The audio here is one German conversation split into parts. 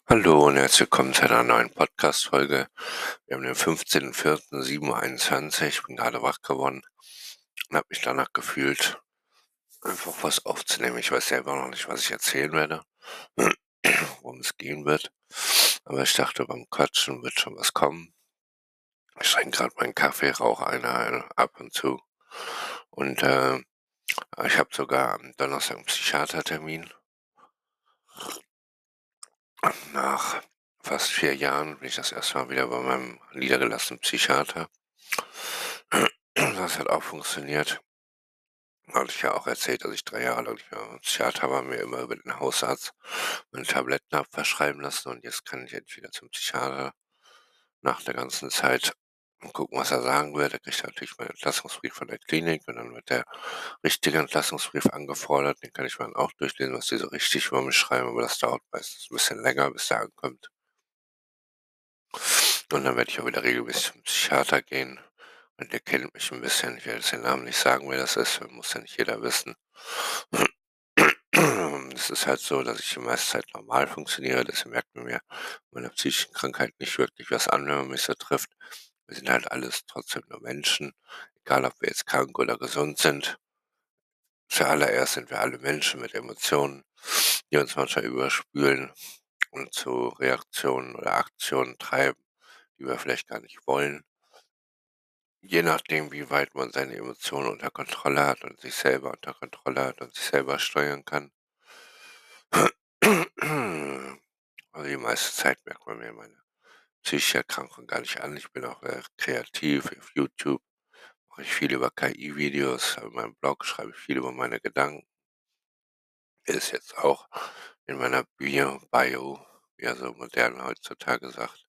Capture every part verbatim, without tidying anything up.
Hallo und herzlich willkommen zu einer neuen Podcast-Folge. Wir haben den fünfzehnten vierten sieben Uhr einundzwanzig. Ich bin gerade wach geworden und habe mich danach gefühlt, einfach was aufzunehmen. Ich weiß selber noch nicht, was ich erzählen werde, worum es gehen wird. Aber ich dachte, beim Quatschen wird schon was kommen. Ich trinke gerade meinen Kaffee, rauche eine, eine ab und zu. Und äh, ich habe sogar am Donnerstag einen Psychiatertermin. Nach fast vier Jahren bin ich das erste Mal wieder bei meinem niedergelassenen Psychiater. Das hat auch funktioniert. Hatte ich ja auch erzählt, dass ich drei Jahre lang nicht mehr beim Psychiater war, mir immer über den Hausarzt meine Tabletten habe verschreiben lassen und jetzt kann ich endlich wieder zum Psychiater nach der ganzen Zeit und gucken, was er sagen wird. Er kriegt natürlich meinen Entlassungsbrief von der Klinik und dann wird der richtige Entlassungsbrief angefordert. Den kann ich mir dann auch durchlesen, was die so richtig über mich schreiben, aber das dauert meistens ein bisschen länger, bis der ankommt. Und dann werde ich auch wieder regelmäßig zum Psychiater gehen. Und der kennt mich ein bisschen. Ich werde jetzt den Namen nicht sagen, wer das ist, muss ja nicht jeder wissen. Es ist halt so, dass ich die meiste Zeit normal funktioniere, deswegen merkt man mir meiner psychischen Krankheit nicht wirklich was an, wenn man mich so trifft. Wir sind halt alles trotzdem nur Menschen, egal ob wir jetzt krank oder gesund sind. Zuallererst sind wir alle Menschen mit Emotionen, die uns manchmal überspülen und zu Reaktionen oder Aktionen treiben, die wir vielleicht gar nicht wollen. Je nachdem, wie weit man seine Emotionen unter Kontrolle hat und sich selber unter Kontrolle hat und sich selber steuern kann. Also, die meiste Zeit merkt man mir meine psychische Erkrankung gar nicht an. Ich bin auch, äh, kreativ. Auf YouTube mache ich viel über K I-Videos. Auf meinem Blog schreibe ich viel über meine Gedanken. Ist jetzt auch in meiner Bio Bio, wie er so modern heutzutage sagt.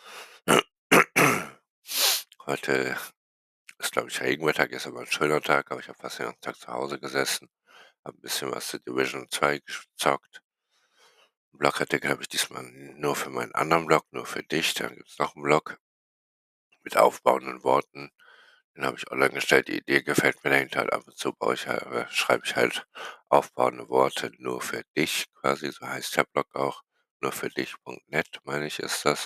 Heute ist, glaube ich, Regenwetter. Gestern war 'n schöner Tag, aber ich habe fast den ganzen Tag zu Hause gesessen, habe 'n bisschen was zu Division zwei gezockt. 'N Blogartikel habe ich diesmal nur für meinen anderen Blog, nur für dich. Dann gibt's noch 'n Blog mit aufbauenden Worten. Den habe ich online gestellt. Die Idee gefällt mir dahinter halt. Ab und zu baue ich halt äh, schreibe ich halt aufbauende Worte nur für dich quasi, so heißt der Blog auch. Nur für dich Punkt net, meine ich, ist das.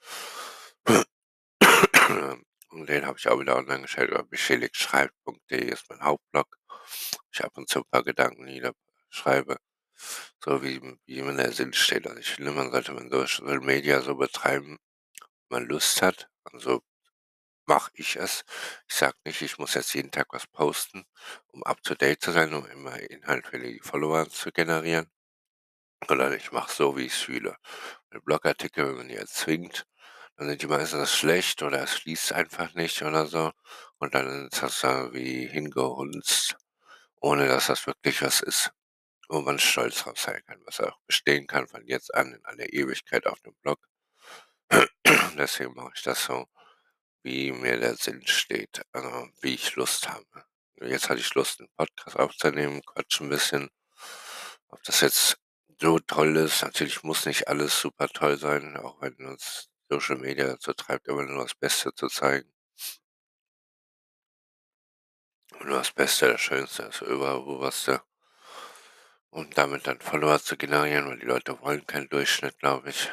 Und den habe ich auch wieder online gestellt über michelikschreibt Punkt de ist mein Hauptblog. Ich ab und zu 'n paar Gedanken niederschreibe, so wie wie ihm in der Sinn steht. Also, ich finde, man sollte man Social Media so betreiben, wie man Lust hat. Und so mache ich es. Ich sage nicht, ich muss jetzt jeden Tag was posten, um up to date zu sein, um immer Inhalt für die Follower zu generieren, sondern ich mache so, wie ich's fühle. Bei Blogartikel, wenn man die erzwingt, dann sind die meistens schlecht oder es liest einfach nicht oder so. Und dann ist das da wie hingehunzt, ohne dass das wirklich was ist, wo man stolz drauf sein kann, was auch bestehen kann von jetzt an in alle Ewigkeit auf dem Blog. Deswegen mache ich das so, wie mir der Sinn steht, also, wie ich Lust habe. Jetzt hatte ich Lust, 'n Podcast aufzunehmen, quatsche 'n bisschen. Ob das jetzt so toll ist, natürlich muss nicht alles super toll sein, auch wenn uns Social Media dazu treibt, immer nur das Beste zu zeigen. Nur das Beste, das Schönste, das Überoberste. Und damit dann Follower zu generieren, weil die Leute wollen keinen Durchschnitt, glaube ich.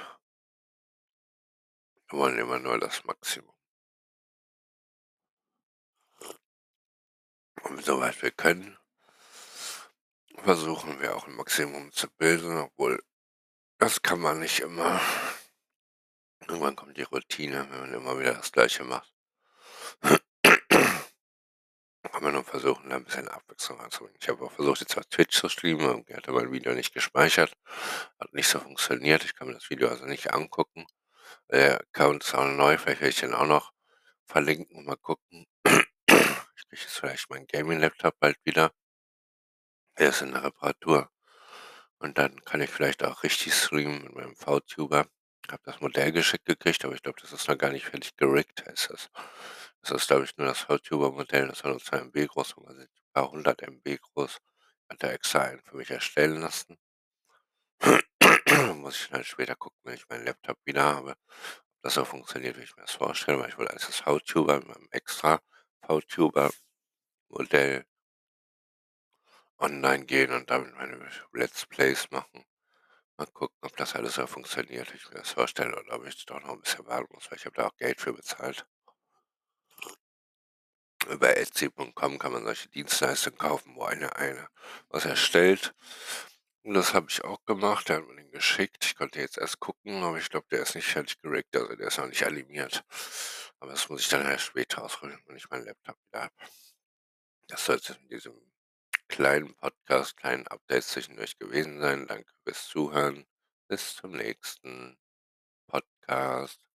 Die wollen immer nur das Maximum. Und soweit wir können, versuchen wir auch 'n Maximum zu bilden, obwohl das kann man nicht immer. Irgendwann kommt die Routine, wenn man immer wieder das Gleiche macht. Kann man nur versuchen, da 'n bisschen Abwechslung reinzubringen. Ich habe auch versucht, jetzt auf Twitch zu streamen, irgendwie hatte mein Video nicht gespeichert, hat nicht so funktioniert. Ich kann mir das Video also nicht angucken. Der Account ist auch neu, vielleicht werde ich den auch noch verlinken, mal gucken. Ich kriege jetzt vielleicht meinen Gaming-Laptop bald wieder. Der ist in der Reparatur. Und dann kann ich vielleicht auch richtig streamen mit meinem VTuber. Habe das Modell geschickt gekriegt, aber ich glaube, das ist noch gar nicht fertig geriggt, heißt das. Das ist, glaube ich, nur das VTuber-Modell, das war nur zwei M B groß, also ein paar hundert M B groß. Hat er extra einen für mich erstellen lassen. Muss ich dann halt später gucken, wenn ich meinen Laptop wieder habe, ob das so funktioniert, wie ich mir das vorstelle, weil ich wollte als das VTuber mit meinem extra VTuber-Modell online gehen und damit meine Let's Plays machen. Mal gucken, ob das alles so funktioniert, wie ich mir das vorstelle, oder ob ich doch noch 'n bisschen warten muss, weil ich habe da auch Geld für bezahlt. Über Etsy Punkt com kann man solche Dienstleistungen kaufen, wo einer einer was erstellt. Und das habe ich auch gemacht. Der hat mir den geschickt. Ich konnte jetzt erst gucken, aber ich glaube, der ist nicht fertig geriggt, also der ist noch nicht animiert. Aber das muss ich dann erst später ausprobieren, wenn ich meinen Laptop wieder habe. Das soll's in diesem kleinen Podcast, kleinen Update zwischendurch gewesen sein. Danke fürs Zuhören. Bis zum nächsten Podcast.